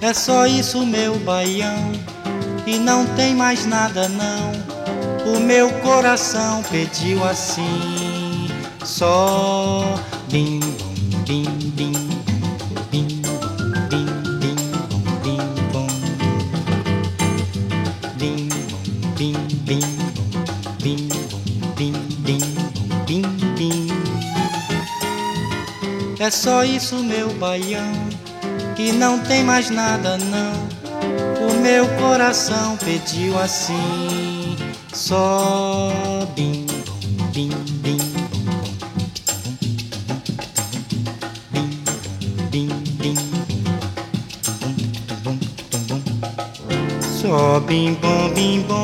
É só isso, meu baião, e não tem mais nada não. O meu coração pediu assim, só bim bom, bim bim bim bom, bim bim bom, bim bom, bim bom, bim bim bom, bim bom, bim bim bom, bim bim. É só isso, meu baião, que não tem mais nada não. O meu coração pediu assim, só bim bom, bim bim bom, bim bim bom, só bim bom, bim bom.